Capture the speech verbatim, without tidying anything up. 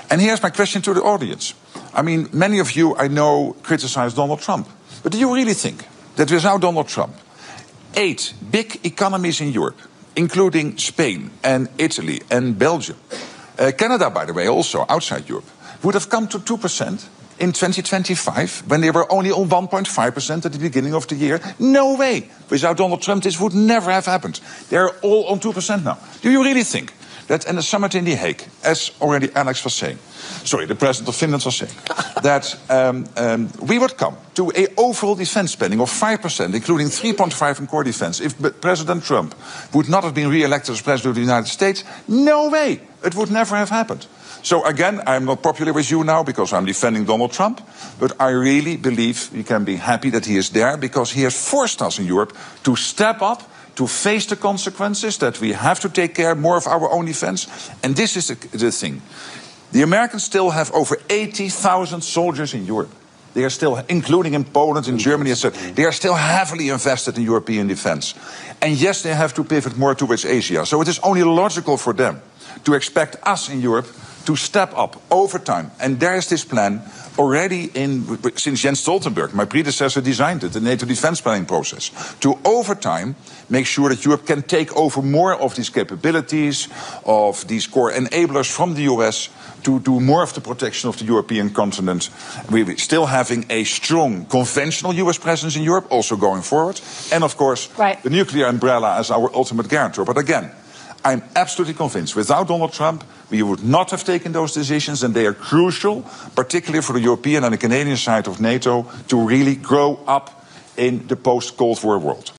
And here's my question to the audience. I mean, many of you, I know, criticize Donald Trump. But do you really think that without Donald Trump, eight big economies in Europe, including Spain and Italy and Belgium, uh, Canada, by the way, also outside Europe, would have come to two percent in twenty twenty-five when they were only on one point five percent at the beginning of the year? No way. Without Donald Trump, this would never have happened. They're all on two percent now. Do you really think that in the summit in The Hague, as already Alex was saying, sorry, the president of Finland was saying, that um, um, we would come to an overall defense spending of five percent, including three point five in core defense, if President Trump would not have been re-elected as president of the United States? No way. It would never have happened. So again, I'm not popular with you now because I'm defending Donald Trump, but I really believe we can be happy that he is there because he has forced us in Europe to step up, to face the consequences, that we have to take care more of our own defense. And this is the, the thing. The Americans still have over eighty thousand soldiers in Europe. They are still, including in Poland, in Germany, et cetera, they are still heavily invested in European defense. And yes, they have to pivot more towards Asia. So it is only logical for them to expect us in Europe to step up over time. And there is this plan already in, since Jens Stoltenberg, my predecessor, designed it, the NATO defense planning process, to over time make sure that Europe can take over more of these capabilities, of these core enablers from the U S to do more of the protection of the European continent. We're still having a strong conventional U S presence in Europe, also going forward. And of course, right. the nuclear umbrella as our ultimate guarantor. But again, I'm absolutely convinced without Donald Trump, we would not have taken those decisions, and they are crucial, particularly for the European and the Canadian side of NATO, to really grow up in the post-Cold War world.